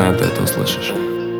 знаю, ты это услышишь.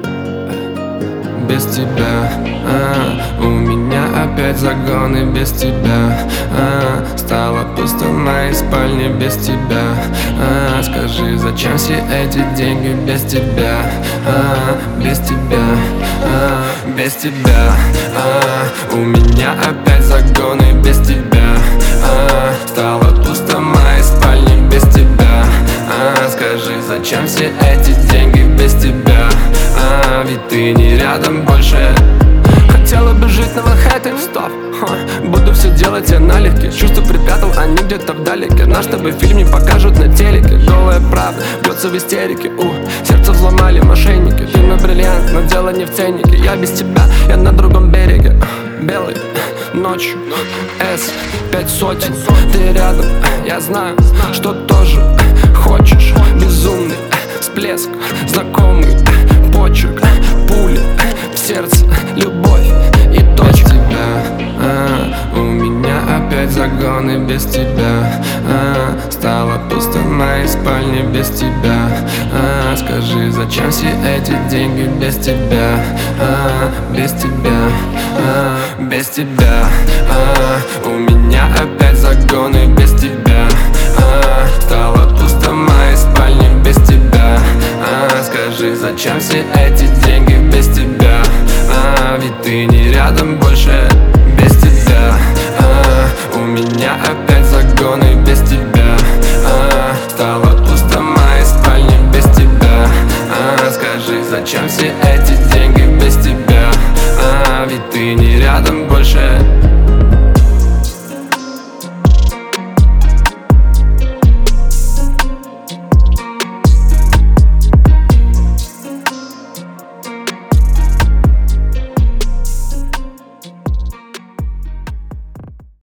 Без тебя, у меня опять загоны. Без тебя, стало пусто в моей спальне. Без тебя, скажи, зачем все эти деньги? Без тебя, без тебя, без тебя, у меня опять загоны. Без тебя, стало пусто в моей спальне. Без тебя, скажи, зачем все эти деньги? Без тебя, ведь ты не рядом больше. Хотела бы жить на Манхэттене, стоп, буду все делать я налегке. Чувства припрятал, они где-то вдалеке. Наш с тобой фильм не покажут на телеке. Голая правда бьется в истерике. Сердце взломали мошенники. Ты мой бриллиант, но дело не в ценнике. Я без тебя, я на другом береге. Белый ночью, С, 5 сотен. Ты рядом, я знаю, что тоже хочешь. Безумный всплеск, знакомый почерк, пули в сердце, любовь и точка. Без тебя, у меня опять загоны. Без тебя, стало пусто в моей спальне. Без тебя, скажи, зачем все эти деньги? Без тебя, без тебя, без тебя, у меня опять загоны. Без тебя,